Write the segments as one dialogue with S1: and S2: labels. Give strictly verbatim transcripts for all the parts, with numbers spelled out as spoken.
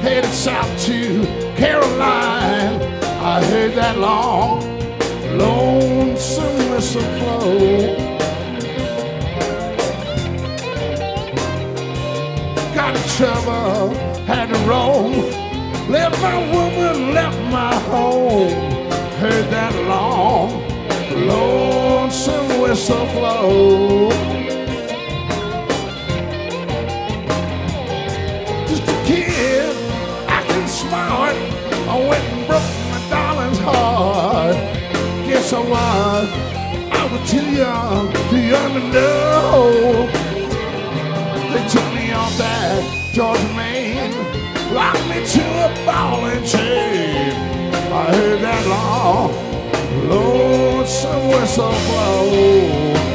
S1: headed south to Caroline. I heard that long, lonesome whistle blow. Got in trouble, had to roam. Left my woman, left my home. Heard that long, lonesome whistle blow. Just a kid, acting smart. I went and broke my darling's heart. Guess I was, I was too young, too young to know. They took me off that Georgia Main, locked me to a ball and chain. I heard that long, lonesome whistle blow.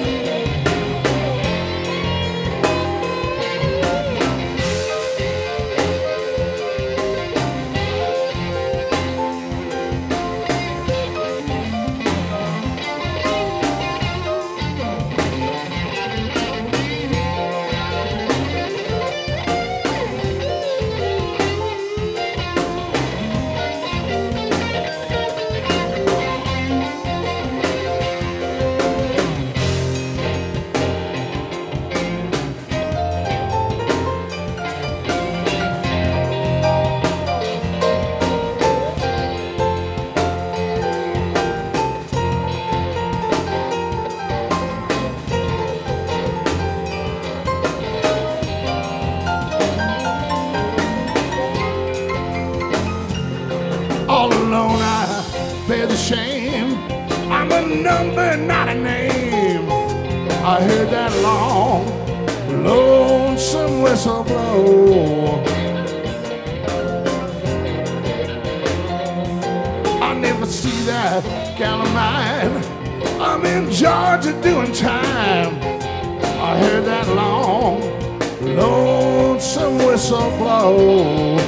S1: All alone I bear the shame. I'm a number, not a name. I heard that long, lonesome whistle blow. I never see that gal of mine. I'm in Georgia doing time. I heard that long, lonesome whistle blow.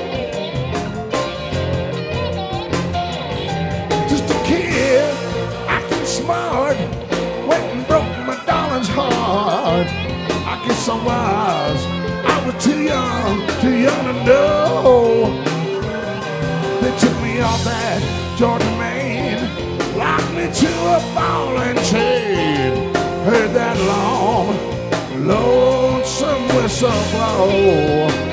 S1: Smart, went and broke my darling's heart. I guess I was, I was too young, too young to know. They took me off that Georgia Main, locked me to a ball and chain. Heard that long, lonesome whistle blow.